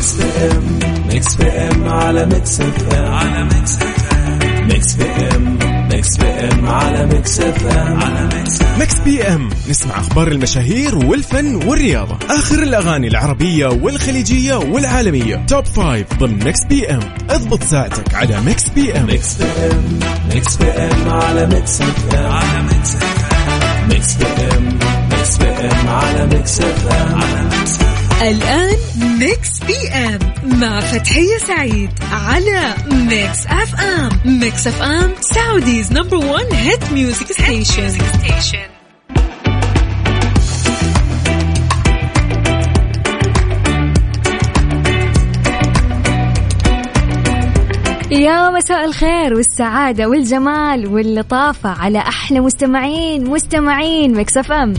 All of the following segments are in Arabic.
ميكس بي ام، ميكس بي ام على ميكس اف ام، على ميكس اف ام، ميكس بي ام، ميكس بي ام على ميكس اف ام، على ميكس بي ام. نسمع اخبار المشاهير والفن والرياضة، اخر الاغاني العربية والخليجية والعالمية، توب 5 ضمن ميكس بي ام. اضبط ساعتك على ميكس بي ام. ميكس بي ام، ميكس بي ام على ميكس اف ام، على ميكس اف ام، ميكس بي ام، ميكس بي ام على ميكس اف ام، على ميكس. الآن ميكس بي ام مع فتحية سعيد على ميكس اف ام. ميكس اف ام سعوديز نمبر 1 هيت ميوزك ستيشن. يا مساء الخير والسعادة والجمال واللطافة على أحلى مستمعين ميكس اف ام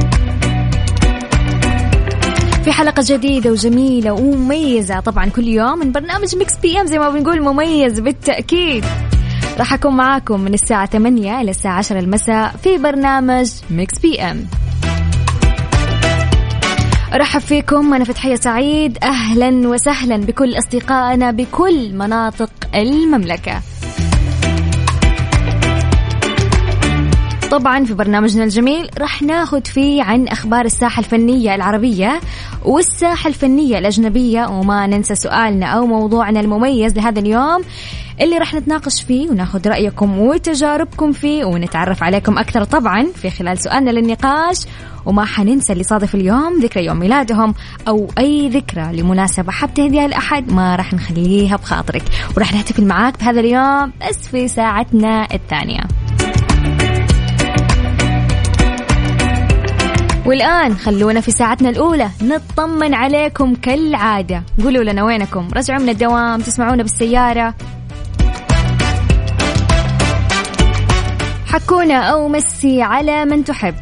في حلقة جديدة وجميلة ومميزة طبعا كل يوم من برنامج ميكس بي ام، زي ما بنقول مميز بالتأكيد. راح أكون معاكم من الساعة 8 إلى الساعة 10 المساء في برنامج ميكس بي ام. أرحب فيكم، أنا فتحية سعيد. أهلا وسهلا بكل أصدقائنا بكل مناطق المملكة. طبعا في برنامجنا الجميل راح ناخد فيه عن أخبار الساحة الفنية العربية والساحة الفنية الأجنبية، وما ننسى سؤالنا أو موضوعنا المميز لهذا اليوم اللي راح نتناقش فيه وناخد رأيكم وتجاربكم فيه ونتعرف عليكم أكثر طبعا في خلال سؤالنا للنقاش. وما حننسى اللي صادف اليوم ذكرى يوم ميلادهم أو أي ذكرى لمناسبة حاب تهديها لأحد، ما راح نخليها بخاطرك وراح نحتفل معاك بهذا اليوم بس في ساعتنا الثانية. والآن خلونا في ساعتنا الأولى نطمن عليكم كالعادة. قولوا لنا وينكم، رجعوا من الدوام، تسمعونا بالسيارة، حكونا أو مسي على من تحب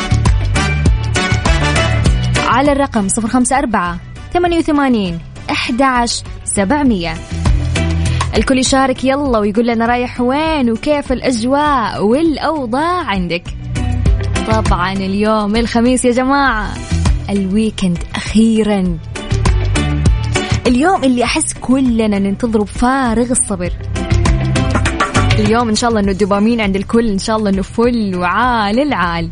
على الرقم 054-88-11-700. الكل يشارك يلا ويقول لنا رايح وين وكيف الأجواء والأوضاع عندك. طبعا اليوم الخميس يا جماعة، الويكند أخيرا، اليوم اللي أحس كلنا ننتظره بفارغ الصبر. اليوم إن شاء الله إنه الدوبامين عند الكل إن شاء الله إنه فل وعال العال.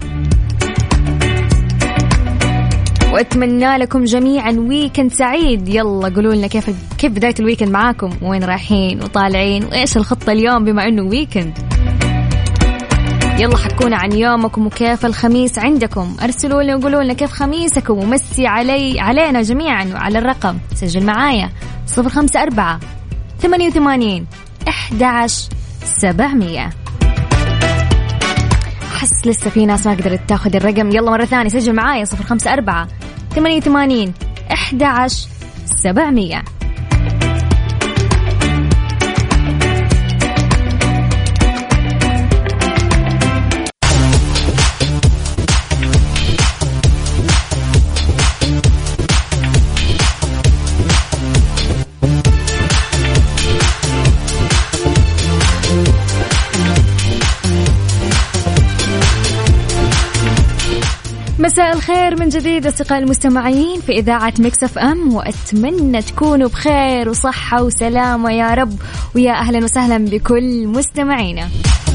وأتمنى لكم جميعا ويكند سعيد. يلا قولوا لنا كيف بداية الويكند معاكم، وين رايحين وطالعين وإيش الخطة اليوم بما إنه ويكند. يلا حكونا عن يومكم وكيف الخميس عندكم، أرسلوا لنا وقولوا لنا كيف خميسكم ومسي علينا جميعا. وعلى الرقم سجل معايا 054-88-11-700. أحس لسه في ناس ما قدرت تاخذ الرقم. يلا مرة ثانية سجل معايا 054-88-11-700. مساء الخير من جديد أصدقائي المستمعين في إذاعة ميكس اف ام، وأتمنى تكونوا بخير وصحة وسلامة يا رب. ويا أهلا وسهلا بكل مستمعينا.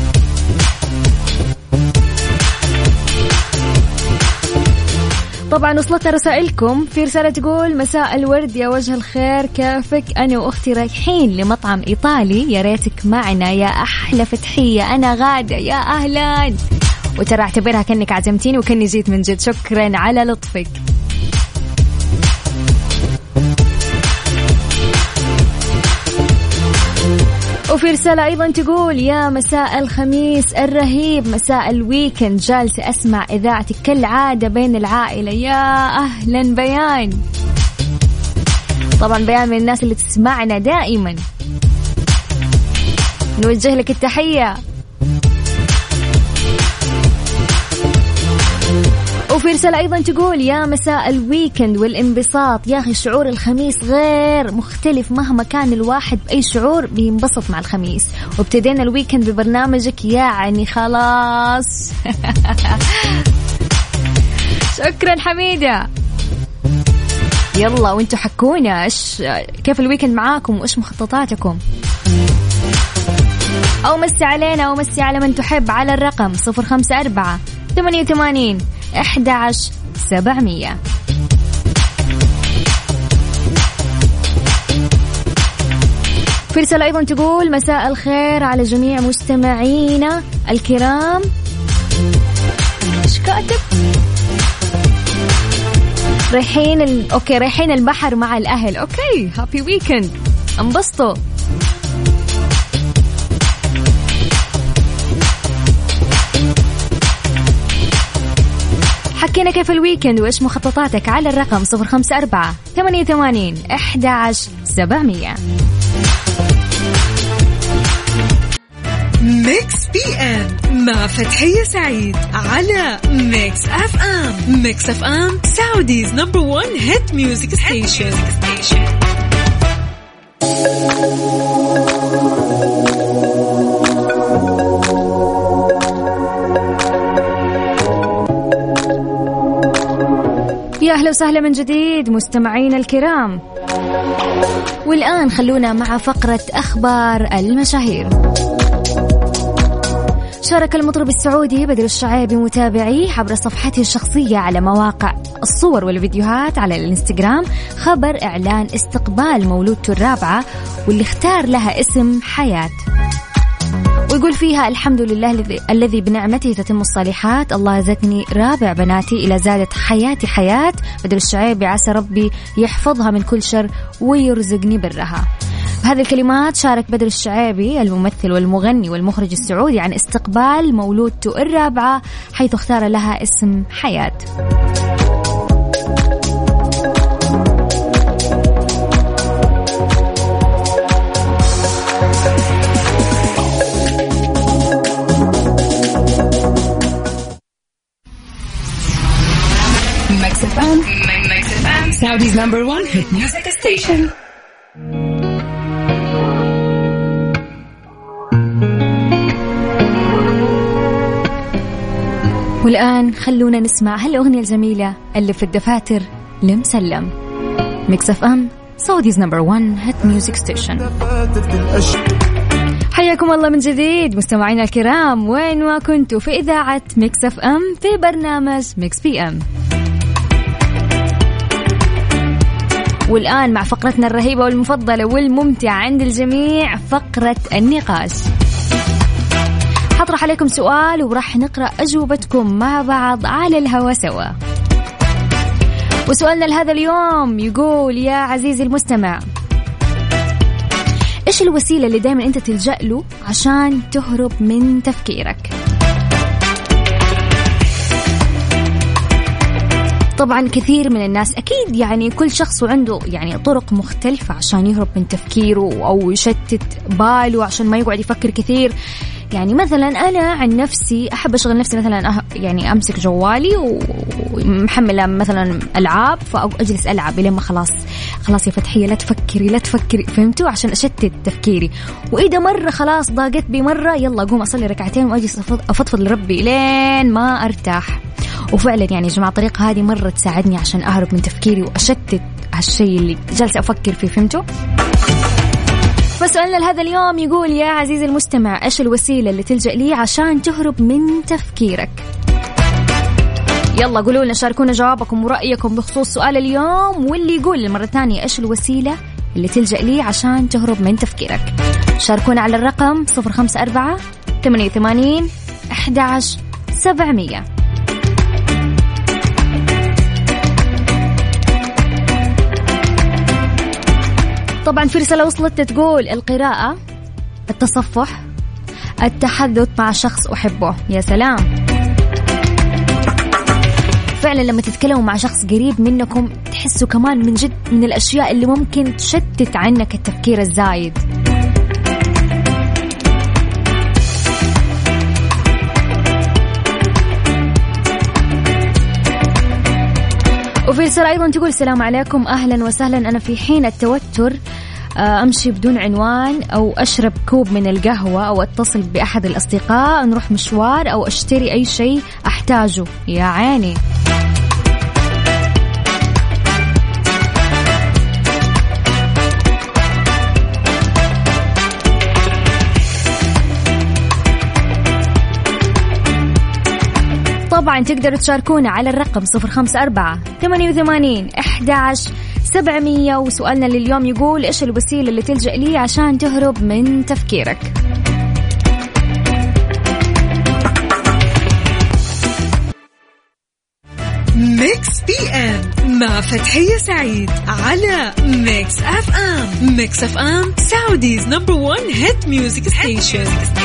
طبعا وصلت رسائلكم، في رسالة تقول مساء الورد يا وجه الخير، كيفك؟ أنا وأختي رايحين لمطعم إيطالي، يا ريتك معنا يا أحلى فتحية. أنا غادة، يا أهلا. وترى اعتبرها كأنك عزمتيني وكأني جيت من جد. شكرا على لطفك. وفي رسالة أيضا تقول يا مساء الخميس الرهيب، مساء الويكند، جالسة أسمع إذاعتك كالعادة بين العائلة. يا أهلا بيان. طبعا بيان من الناس اللي تسمعنا دائما، نوجه لك التحية. وفي رسالة أيضا تقول يا مساء الويكند والانبساط، يا أخي شعور الخميس غير مختلف، مهما كان الواحد بأي شعور بينبسط مع الخميس، وابتدينا الويكند ببرنامجك يعني خلاص. شكرا حميدة. يلا وانتوا حكونا كيف الويكند معاكم وإيش مخططاتكم، أو مسي علينا أو مسي على من تحب على الرقم 054-88-11-700. في رسالة أيضا تقول مساء الخير على جميع مستمعينا الكرام. إيش كاتب؟ رايحين البحر مع الأهل. أوكي هابي ويكند، انبسطوا. حكينا كيف الويكند وإيش مخططاتك على الرقم 054-88-11-700. ميكس بي ام مع فتحية سعيد على ميكس اف ام. ميكس اف ام سعوديز نمبر 1 هيت ميوزك ستيشن. يا أهلا وسهلا من جديد مستمعين الكرام. والآن خلونا مع فقرة أخبار المشاهير. شارك المطرب السعودي بدر الشعيبي متابعيه عبر صفحته الشخصية على مواقع الصور والفيديوهات على الانستغرام خبر إعلان استقبال مولودته الرابعة واللي اختار لها اسم حياة، ويقول فيها الحمد لله الذي بنعمته تتم الصالحات، الله زادني رابع بناتي إلى زادت حياتي حياة بدر الشعيبي، عسى ربي يحفظها من كل شر ويرزقني برها. بهذه الكلمات شارك بدر الشعيبي الممثل والمغني والمخرج السعودي عن استقبال مولودته الرابعة حيث اختار لها اسم حياة. Mix FM, Saudi's number 1 hit music station. والآن خلونا نسمع هالأغنية الجميلة اللي في الدفاتر لمسلم. ميكس اف ام Saudi's number 1 hit music station. حياكم الله من جديد مستمعينا الكرام، وين ما كنتوا في إذاعة ميكس اف ام في برنامج ميكس بي ام. والآن مع فقرتنا الرهيبة والمفضلة والممتعة عند الجميع، فقرة النقاش. حطرح عليكم سؤال وراح نقرأ أجوبتكم مع بعض على الهوا سوا. وسؤالنا لهذا اليوم يقول يا عزيزي المستمع، إيش الوسيلة اللي دائما أنت تلجأ له عشان تهرب من تفكيرك؟ طبعا كثير من الناس أكيد يعني كل شخص عنده يعني طرق مختلفة عشان يهرب من تفكيره أو يشتت باله عشان ما يقعد يفكر كثير. يعني مثلا أنا عن نفسي أحب أشغل نفسي مثلا يعني أمسك جوالي ومحملة مثلا ألعاب فأجلس ألعب لين ما خلاص يا فتحية لا تفكري فهمتوا، عشان أشتت تفكيري. وإذا مرة خلاص ضاقت بي مرة يلا أقوم أصلي ركعتين وأجلس أفضفض لربي لين ما أرتاح. وفعلا يعني يا جماعة الطريقة هذه مرة تساعدني عشان أهرب من تفكيري وأشتت هالشيء اللي جالسة أفكر فيه، فهمتوا؟ فسؤالنا لهذا اليوم يقول يا عزيزي المستمع، إيش الوسيلة اللي تلجأ لي عشان تهرب من تفكيرك؟ يلا قولوا لنا، شاركونا جوابكم ورأيكم بخصوص سؤال اليوم، واللي يقول المرة الثانية إيش الوسيلة اللي تلجأ لي عشان تهرب من تفكيرك. شاركونا على الرقم 054-88-11-700. طبعا في رسالة وصلت تقول القراءة، التصفح، التحدث مع شخص أحبه. يا سلام، فعلا لما تتكلموا مع شخص قريب منكم تحسوا كمان من جد من الأشياء اللي ممكن تشتت عنك التفكير الزايد. وفي رسالة أيضا تقول السلام عليكم، أهلا وسهلا، أنا في حين التوتر أمشي بدون عنوان أو أشرب كوب من القهوة أو أتصل بأحد الأصدقاء، نروح مشوار أو أشتري أي شيء أحتاجه. يا عيني. طبعا تقدروا تشاركونا على الرقم 054-88-11-700. وسؤالنا لليوم يقول إيش الوسيلة اللي تلجأ لي عشان تهرب من تفكيرك؟ ميكس بي ام مع فتحية سعيد على ميكس اف ام. ميكس اف ام سعوديز نمبر 1 هيت ميوزك ستيشن.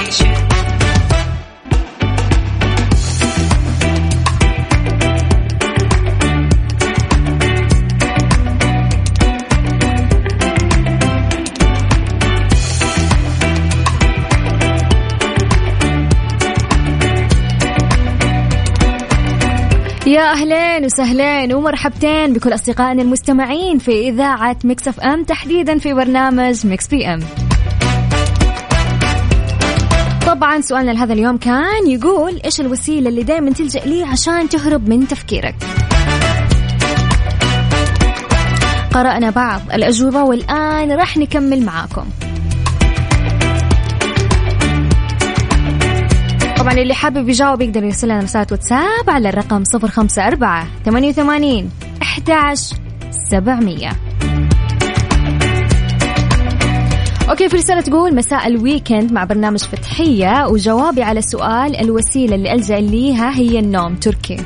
يا أهلين وسهلين ومرحبتين بكل أصدقائنا المستمعين في إذاعة ميكس اف ام، تحديدا في برنامج ميكس بي ام. طبعا سؤالنا لهذا اليوم كان يقول إيش الوسيلة اللي دائما تلجأ لي عشان تهرب من تفكيرك؟ قرأنا بعض الأجوبة والآن راح نكمل معاكم. طبعا اللي حابب يجاوب يقدر يرسل لنا رسالة واتساب على الرقم 054-88-11-700. اوكي، في رسالة تقول مساء الويكند مع برنامج فتحية، وجوابي على سؤال الوسيلة اللي ألجأ ليها هي النوم. تركي.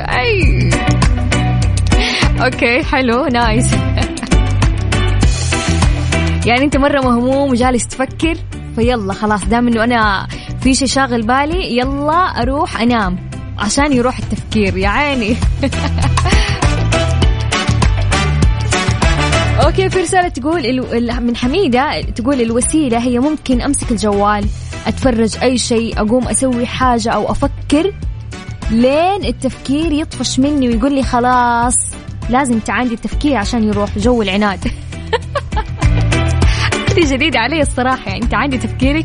اوكي حلو نايس. يعني انت مرة مهموم وجالس تفكر، فيلا خلاص دام انه انا في شيء شاغل بالي يلا اروح انام عشان يروح التفكير يا عيني. اوكي، في رسالة تقول من حميدة تقول الوسيلة هي ممكن امسك الجوال، اتفرج اي شيء، اقوم اسوي حاجة او افكر لين التفكير يطفش مني ويقول لي خلاص لازم تعاندي التفكير عشان يروح جو العناد. دي جديدة علي الصراحة، يعني انت عندي تفكيرك.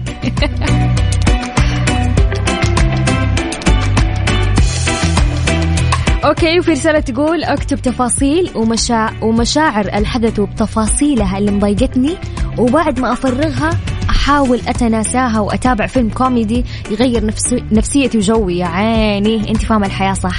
اوكي، وفي رسالة تقول اكتب تفاصيل ومشاعر الحدث وبتفاصيلها اللي مضايقتني، وبعد ما افرغها احاول اتناساها واتابع فيلم كوميدي يغير نفسيتي وجوي. يا عيني انت فاهمة الحياة صح.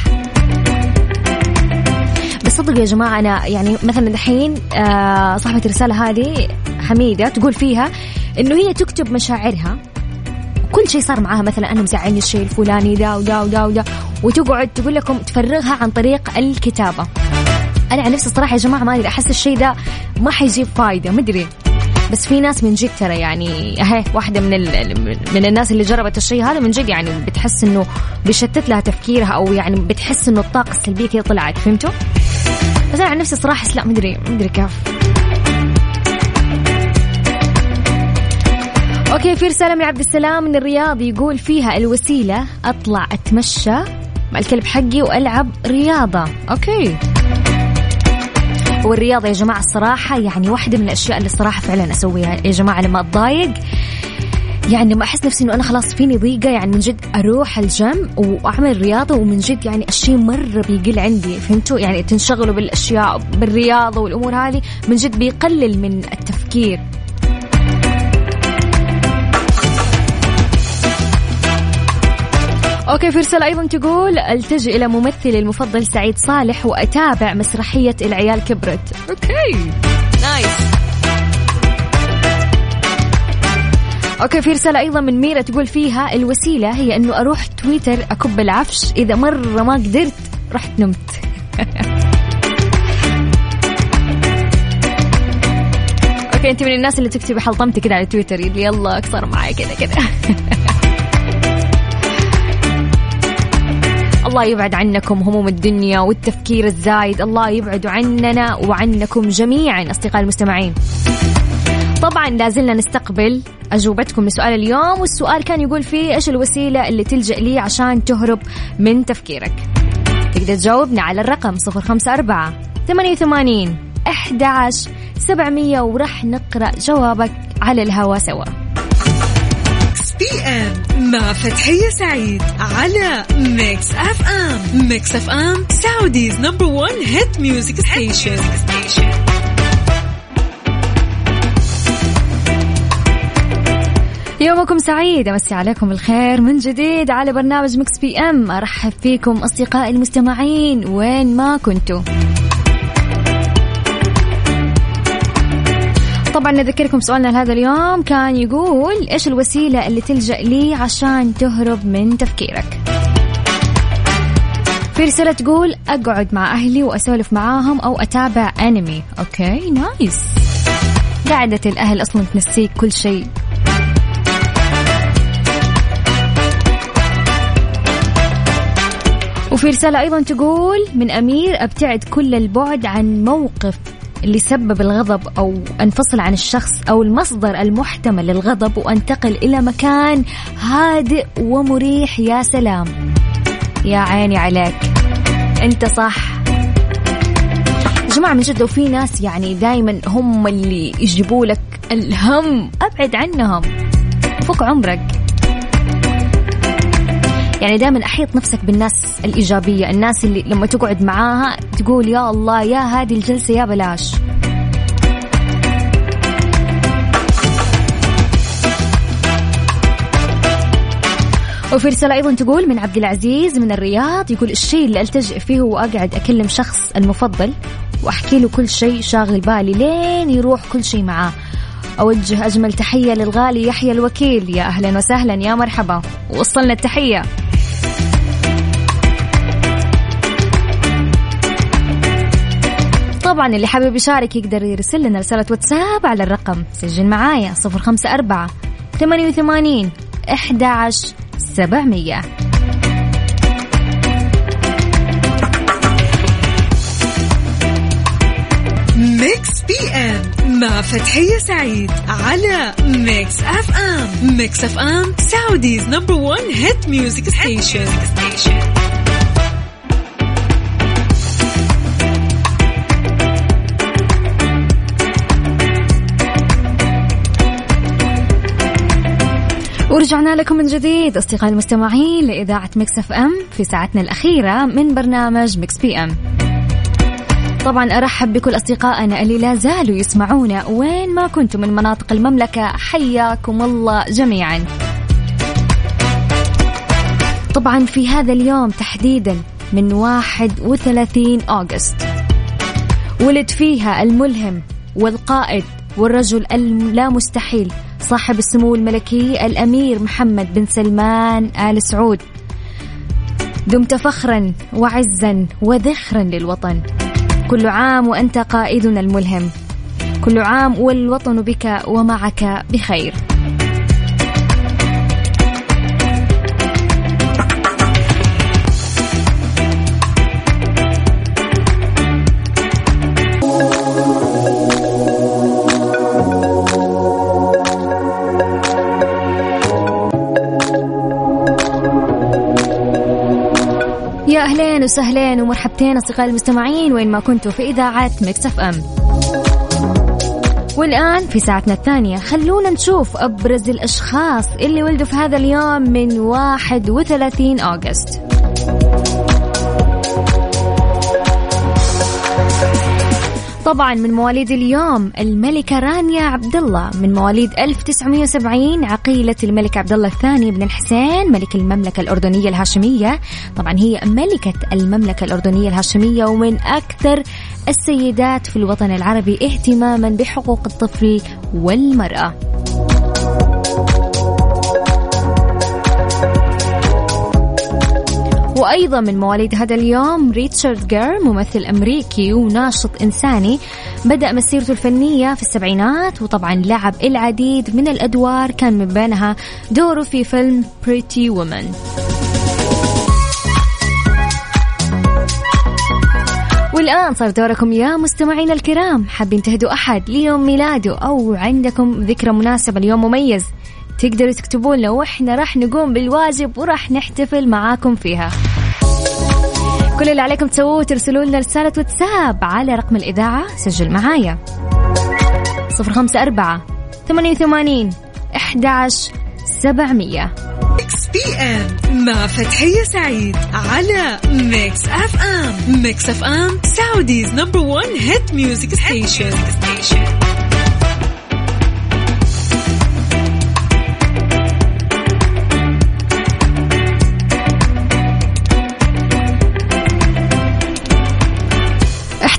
بس صدق يا جماعة أنا يعني مثلا دحين صاحبة الرسالة هذه حميدة تقول فيها إنه هي تكتب مشاعرها، كل شيء صار معها، مثلا أنا مزعلني الشيء الفلاني دا ودا ودا ودا، وتقعد تقول لكم تفرغها عن طريق الكتابة. أنا عن نفسي الصراحة يا جماعة ما أدري، أحس الشيء ده ما حيجيب فايدة، مدري، بس في ناس من جد ترى يعني واحدة من الناس اللي جربت الشيء هذا من جد يعني بتحس إنه بيشتت لها تفكيرها، أو يعني بتحس إنه الطاقة السلبية كده طلعت، فهمتوا؟ بس أنا عن نفسي صراحة لا، مدري كيف. أوكي، في رسالة من عبد السلام من الرياض يقول فيها الوسيلة أطلع أتمشى مع الكلب حقي وألعب رياضة. أوكي، والرياضة يا جماعة الصراحة يعني واحدة من الأشياء اللي الصراحة فعلا أسويها يا جماعة لما أتضايق، يعني لما أحس نفسي إنه أنا خلاص فيني ضيقة، يعني من جد أروح الجيم وأعمل رياضة، ومن جد يعني الشيء مرة بيقل عندي، فهمتوا؟ يعني تنشغلوا بالأشياء بالرياضة والأمور هذه من جد بيقلل من التفكير. أوكي، في رسالة أيضا تقول ألتجئ إلى ممثلي المفضل سعيد صالح وأتابع مسرحية العيال كبرت. أوكي نايس. أوكي، في رسالة أيضا من ميرا تقول فيها الوسيلة هي أنه أروح تويتر أكب العفش، إذا مرة ما قدرت رحت نمت. أوكي، أنت من الناس اللي تكتبي حلطمتي كده على تويتر اللي يلا أكثر معي كده. الله يبعد عنكم هموم الدنيا والتفكير الزايد، الله يبعد عننا وعنكم جميعا أصدقائي المستمعين. طبعا لازلنا نستقبل أجوبتكم لسؤال اليوم، والسؤال كان يقول فيه إيش الوسيلة اللي تلجأ لي عشان تهرب من تفكيرك؟ تقدر تجاوبنا على الرقم 054-88-11-700 ورح نقرأ جوابك على الهوا سوا. بي ام مع فتحية سعيد على ميكس اف ام. ميكس اف ام سعوديز نمبر 1 هيت ميوزك ستيشن. يومكم سعيد، أمسي عليكم بالخير من جديد على برنامج مكس بي ام. أرحب فيكم أصدقائي المستمعين وين ما كنتوا. طبعا نذكركم سؤالنا لهذا اليوم كان يقول إيش الوسيلة اللي تلجأ لي عشان تهرب من تفكيرك. في رسالة تقول أقعد مع أهلي وأسولف معاهم أو أتابع أنمي. أوكي نايس، قاعدة الأهل أصلا تنسيك كل شيء. وفي رسالة أيضا تقول من أمير أبتعد كل البعد عن موقف اللي سبب الغضب أو أنفصل عن الشخص أو المصدر المحتمل للغضب وأنتقل إلى مكان هادئ ومريح. يا سلام، يا عيني عليك، أنت صح يا جماعة من جد. وفي ناس يعني دايما هم اللي يجيبوا لك الهم، أبعد عنهم، فك عمرك. يعني دائما أحيط نفسك بالناس الإيجابية، الناس اللي لما تقعد معاها تقول يا الله يا هذه الجلسة يا بلاش. وفي رسالة أيضا تقول من عبد العزيز من الرياض، يقول الشيء اللي ألتجئ فيه هو أقعد أكلم شخص المفضل وأحكي له كل شيء شاغل بالي لين يروح كل شيء معاه. أوجه أجمل تحية للغالي يحيى الوكيل. يا أهلا وسهلا، يا مرحبا، وصلنا التحية. طبعا اللي حابب يشارك يقدر يرسل لنا رسالة واتساب على الرقم، سجل معايا 054 88 11 700. ميكس بي ام مع فتحية سعيد على ميكس اف ام. ميكس اف ام سعوديز نمبر 1 هيت ميوزك ستيشن. ورجعنا لكم من جديد أصدقائي المستمعين لإذاعة ميكس اف ام في ساعتنا الأخيرة من برنامج ميكس بي ام. طبعا أرحب بكل أصدقائنا اللي لا زالوا يسمعونا وين ما كنتم من مناطق المملكة، حياكم الله جميعا. طبعا في هذا اليوم تحديدا من 31 أغسطس ولد فيها الملهم والقائد والرجل اللا مستحيل صاحب السمو الملكي الأمير محمد بن سلمان آل سعود. دمت فخرا وعزا وذخرا للوطن. كل عام وأنت قائدنا الملهم، كل عام والوطن بك ومعك بخير. يا أهلين وسهلين ومرحبتين أصدقائي المستمعين وين ما كنتوا في إذاعة ميكس اف ام. والآن في ساعتنا الثانية خلونا نشوف أبرز الأشخاص اللي ولدوا في هذا اليوم من 31 أغسطس. طبعا من مواليد اليوم الملكة رانيا عبد الله، من مواليد 1970 عقيلة الملك عبد الله الثاني بن الحسين ملك المملكة الأردنية الهاشمية. طبعا هي ملكة المملكة الأردنية الهاشمية ومن أكثر السيدات في الوطن العربي اهتماما بحقوق الطفل والمرأة. وأيضا من مواليد هذا اليوم ريتشارد جير، ممثل أمريكي وناشط إنساني، بدأ مسيرته الفنية في السبعينات وطبعا لعب العديد من الأدوار كان من بينها دوره في فيلم Pretty Woman. والآن صار دوركم يا مستمعين الكرام، حابين تهدوا أحد ليوم ميلاده أو عندكم ذكرى مناسبة اليوم مميز، تقدروا تكتبوا لنا وإحنا راح نقوم بالواجب وراح نحتفل معاكم فيها. كل اللي عليكم تسووه ترسلوا لنا رسالة واتساب على رقم الإذاعة، سجل معايا 054 88 11 700. ميكس بي ام مع فتحية سعيد على ميكس اف ام. ميكس اف ام سعوديز نمبر 1 هيت ميوزك ستيشن.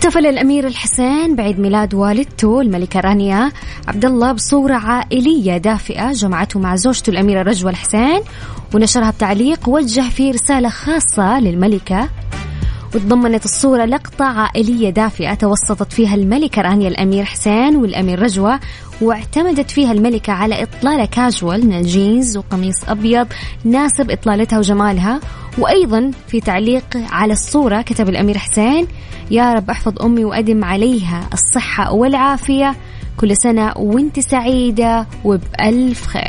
احتفل الأمير الحسين بعيد ميلاد والدته الملكة رانيا عبد الله بصورة عائلية دافئة جمعته مع زوجته الأميرة رجوة الحسين، ونشرها بتعليق وجه فيه رسالة خاصة للملكة، وتضمنت الصورة لقطة عائلية دافئة توسطت فيها الملكة رانيا الأمير حسين والأمير رجوة، واعتمدت فيها الملكة على إطلالة كاجوال من الجينز وقميص أبيض ناسب إطلالتها وجمالها. وأيضا في تعليق على الصورة كتب الأمير حسين: يا رب احفظ أمي وأدم عليها الصحة والعافية، كل سنة وانت سعيدة وبألف خير.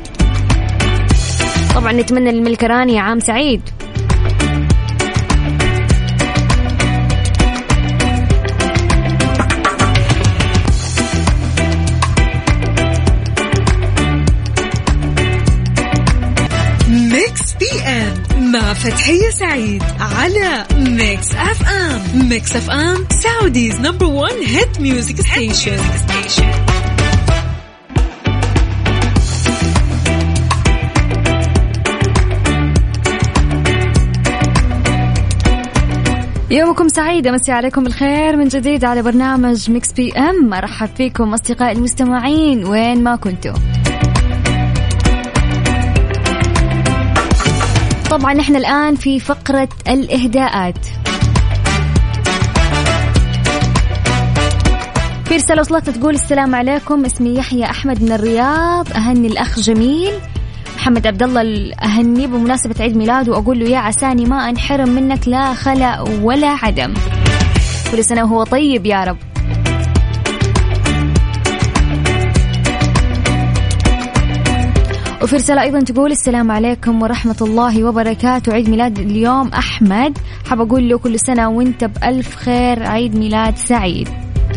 طبعا نتمنى للملكة رانيا عام سعيد. ميكس بي ام مع فتحية سعيد على ميكس اف ام. ميكس اف ام سعوديز نمبر 1 هيت ميوزك ستيشن. يومكم سعيد، مسي عليكم بالخير من جديد على برنامج ميكس بي ام. مرحب فيكم أصدقائي المستمعين وين ما كنتوا. طبعا احنا الآن في فقرة الإهداءات. في رسالة وصلتنا تقول: السلام عليكم، اسمي يحيى أحمد من الرياض، أهني الأخ جميل محمد عبد الله، أهني بمناسبة عيد ميلاده وأقول له يا عساني ما أنحرم منك لا خلأ ولا عدم، كل سنة وهو طيب يا رب. وفي رسالة أيضا تقول: السلام عليكم ورحمة الله وبركاته، عيد ميلاد اليوم أحمد، حاب أقول له كل سنة وانت بألف خير، عيد ميلاد سعيد.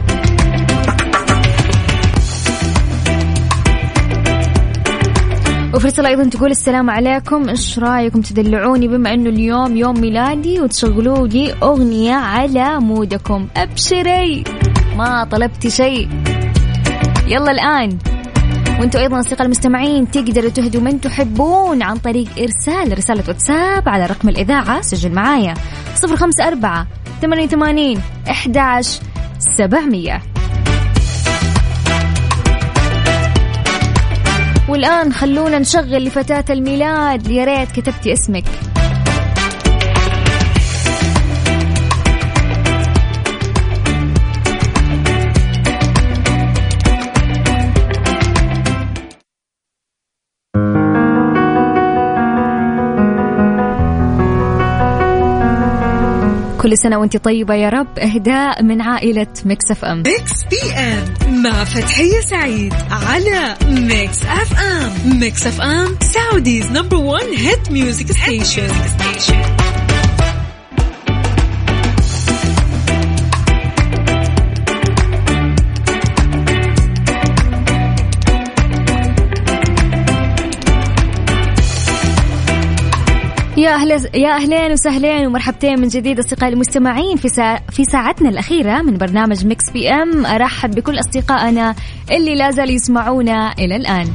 وفي رسالة أيضا تقول: السلام عليكم، إيش رأيكم تدلعوني بما أنه اليوم يوم ميلادي وتشغلوا لي أغنية على مودكم؟ أبشري ما طلبتي شيء، يلا الآن. وانتوا أيضا أصدقاء المستمعين تقدروا تهدوا من تحبون عن طريق إرسال رسالة واتساب على رقم الإذاعة، سجل معايا 0548811700. والآن خلونا نشغل لفتاة الميلاد، يا ريت كتبتي اسمك. كل سنة وانت طيبة يا رب. إهداء من عائلة ميكس اف ام. ميكس بي ام مع فتحية سعيد على ميكس اف ام. ميكس اف ام سعوديز نمبر 1 هيت ميوزك ستيشن. يا أهلين وسهلين ومرحبتين من جديد أصدقائي المستمعين في ساعتنا الأخيرة من برنامج ميكس بي ام. أرحب بكل أصدقائنا اللي لازال يسمعونا إلى الآن.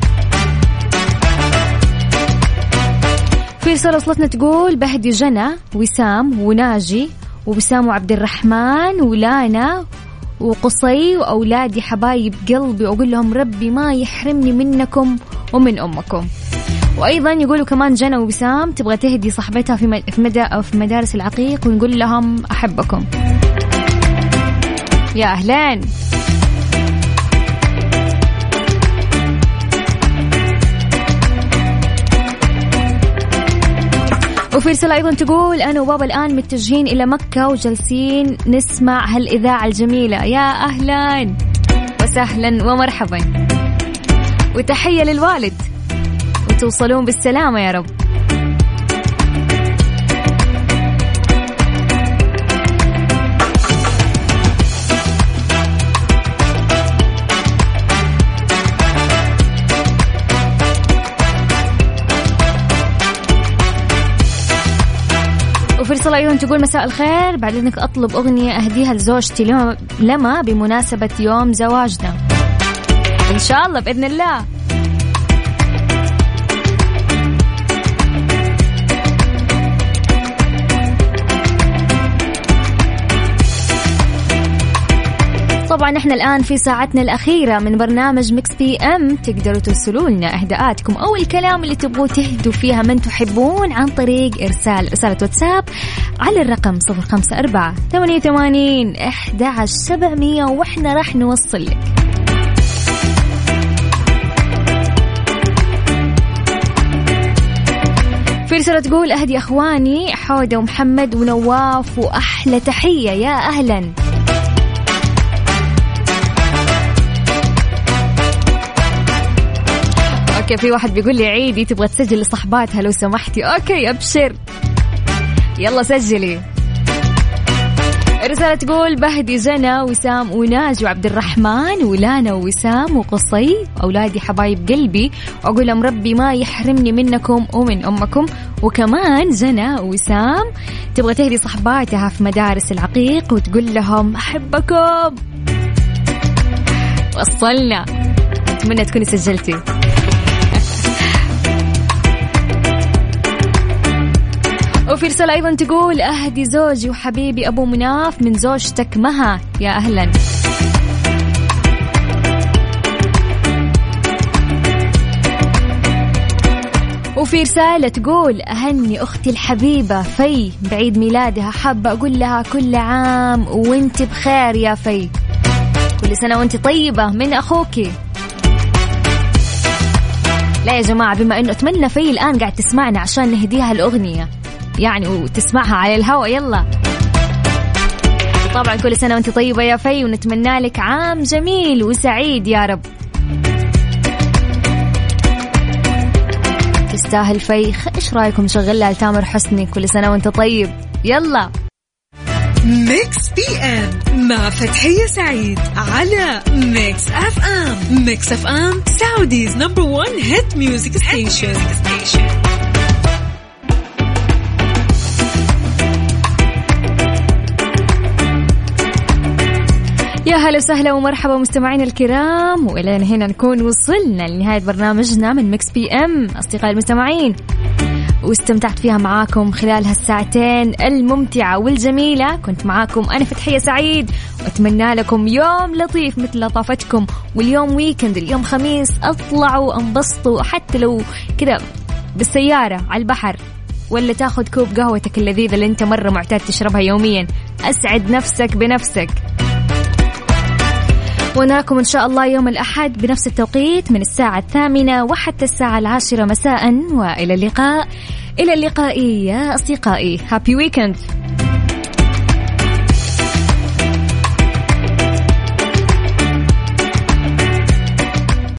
في رسالة وصلتنا تقول: بهدي جنى وسام وناجي وبسام وعبد الرحمن ولانا وقصي وأولادي حبايب قلبي، وأقول لهم ربي ما يحرمني منكم ومن أمكم. وأيضا يقولوا كمان جنى وبسام تبغى تهدي صاحبتها في مدارس العقيق، ونقول لهم أحبكم. يا أهلين. وفي رسالة أيضا تقول: أنا وبابا الآن متجهين إلى مكة وجلسين نسمع هالإذاعة الجميلة. يا أهلا وسهلا ومرحبا، وتحية للوالد وتوصلون بالسلامة يا رب. وفي رسالة أيضا تقول: مساء الخير، بعد إذنك أطلب أغنية أهديها لزوجتي لما بمناسبة يوم زواجنا. إن شاء الله بإذن الله. طبعا احنا الآن في ساعتنا الأخيرة من برنامج ميكس بي ام. تقدروا ترسلوا لنا إهداءاتكم أو الكلام اللي تبغوا تهدوا فيها من تحبون عن طريق إرسال رسالة واتساب على الرقم 054-88-11700 وإحنا راح نوصل لك. في رسالة تقول أهدي أخواني حودة ومحمد ونواف وأحلى تحية يا أهلا. أوكي في واحد بيقول لي عيدي تبغى تسجل لصحباتها لو سمحتي. أوكي أبشر يلا سجلي. الرسالة تقول بهدي جنى وسام وناج وعبد الرحمن ولانا ووسام وقصي أولادي حبايب قلبي وأقول لهم ربي ما يحرمني منكم ومن أمكم. وكمان جنى وسام تبغى تهدي صحباتها في مدارس العقيق وتقول لهم أحبكم. وصلنا. أتمنى تكوني سجلتي. وفي رسالة أيضا تقول أهدي زوجي وحبيبي أبو مناف من زوجتك مها يا أهلا. وفي رسالة تقول أهني أختي الحبيبة في بعيد ميلادها حابة أقول لها كل عام وانت بخير يا في. كل سنة وانت طيبة من أخوكي. لا يا جماعة بما أنه أتمنى في الآن قاعد تسمعنا عشان نهديها الأغنية يعني وتسمعها على الهواء يلا. طبعا كل سنة وانت طيبة يا في ونتمنى لك عام جميل وسعيد يا رب. تستاهل في. ايش رايكم نشغل لها لتامر حسني كل سنة وانت طيب يلا. ميكس بي ام مع فتحية سعيد على ميكس اف ام. ميكس اف ام سعوديز نمبر 1 هيت ميوزك ستيشن. يا هلا وسهلا ومرحبا مستمعينا الكرام. وإلى هنا نكون وصلنا لنهاية برنامجنا من ميكس بي ام أصدقائي المستمعين واستمتعت فيها معاكم خلال هالساعتين الممتعة والجميلة. كنت معاكم أنا فتحية سعيد وأتمنى لكم يوم لطيف مثل لطافتكم. واليوم ويكند اليوم خميس اطلعوا انبسطوا حتى لو كده بالسيارة على البحر ولا تاخذ كوب قهوتك اللذيذة اللي انت مرة معتاد تشربها يوميا. أسعد نفسك بنفسك. ونراكم إن شاء الله يوم الأحد بنفس التوقيت من الساعة 8 وحتى الساعة 10 مساء. وإلى اللقاء. إلى اللقاء يا أصدقائي. هابي ويكند.